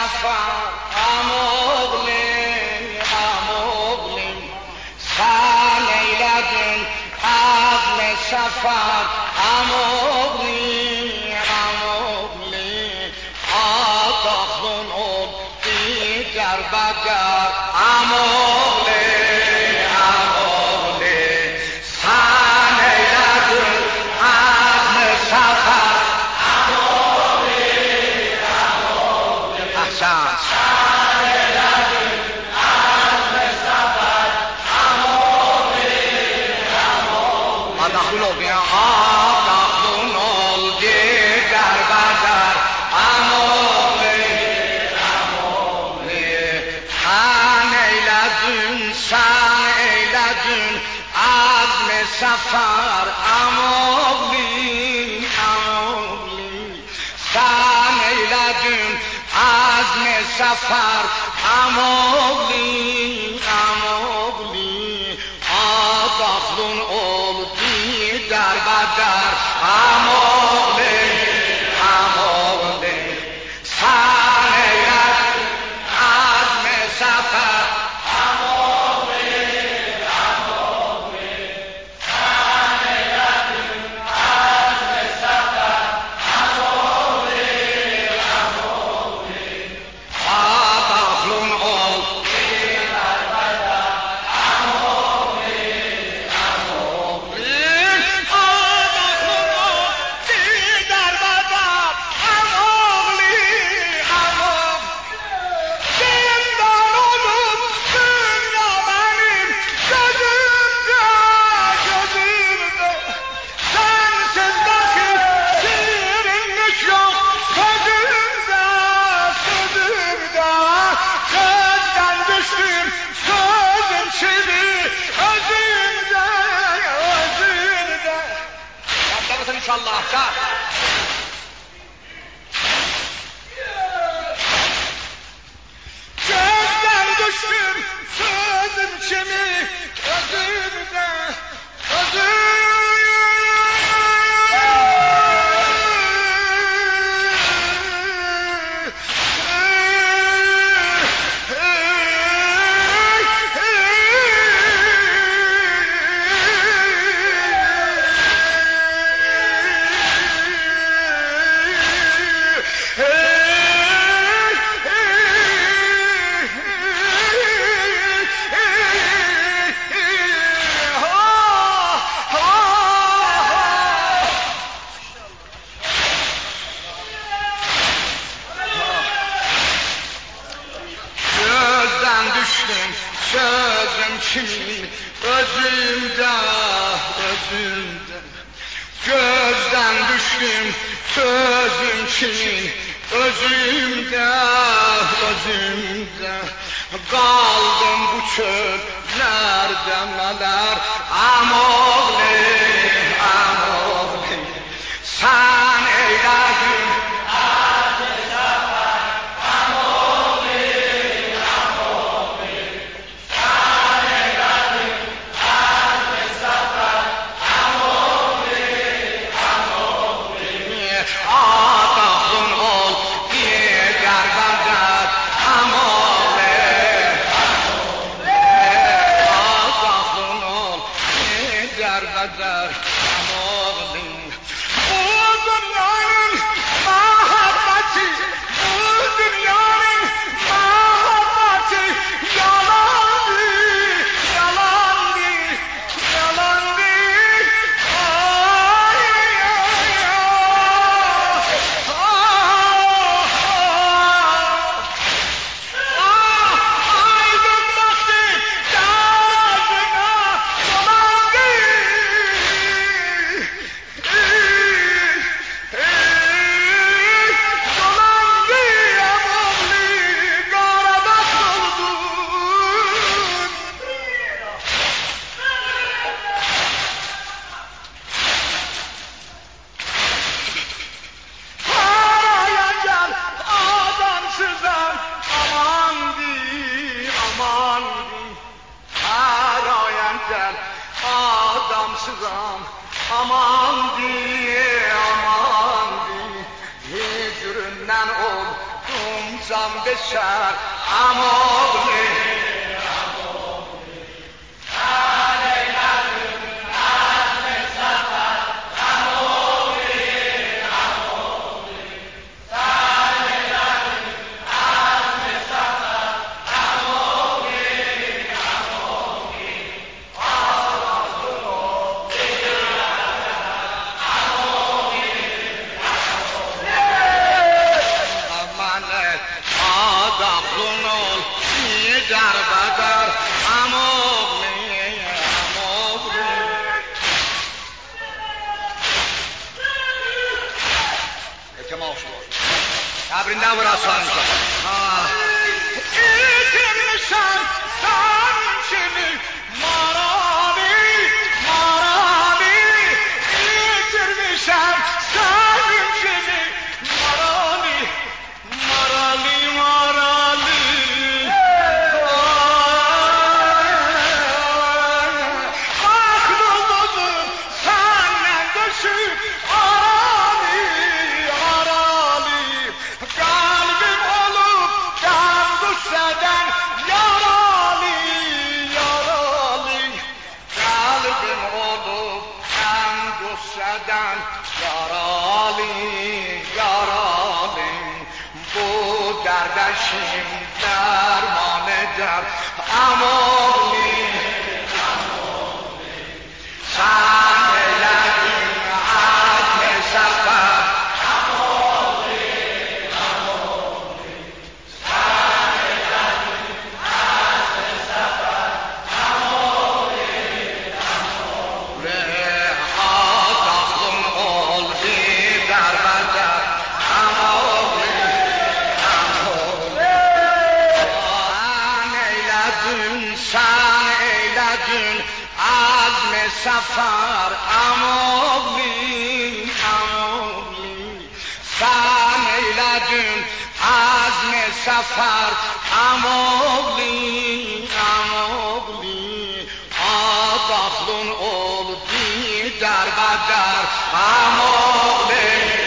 سفر اموغلی سن ایلدین عزم سفر اموغلی آداخلون ol دیگر بدر اموغلی سن ایلدین عزم سفر احسن آداخلون ol دیگر بدر اموغلی سن ایلدین عزم سفر اموغلی سن ایلدین عزم سفر اموغلی آداخلون ol دیگر بدر اموغلی سن ایلدین عزم سفر İnşallah da. Gözden düştüm sözüm kimi özümde sözüm kimin özümde gözden düştüm sözüm kimin özümde kaldım bu çöllerde neler amogli sen eyledin آداخلون ol دیگر بدر آداخلون ol دیگر بدر bu dünyanın muhabbeti adamsızam aman di hicründen oldum زم به شهر اماغلی در بدر اماغلی اعتماع شد تبرین نور اصلا ایتنشن سنچنی مارانی ایتنشن سنچنی مارانی دردشیم درمان در اماغلی سنگلدیم عدم سفر اماغلی سنگلدیم عدم سفر اماغلی آدخون قلبی در بدر اماغلی سن ایلدین عزم سفر اماغلی سن ایلدین عزم سفر اماغلی آدخلون قلبی در بدر اماغلی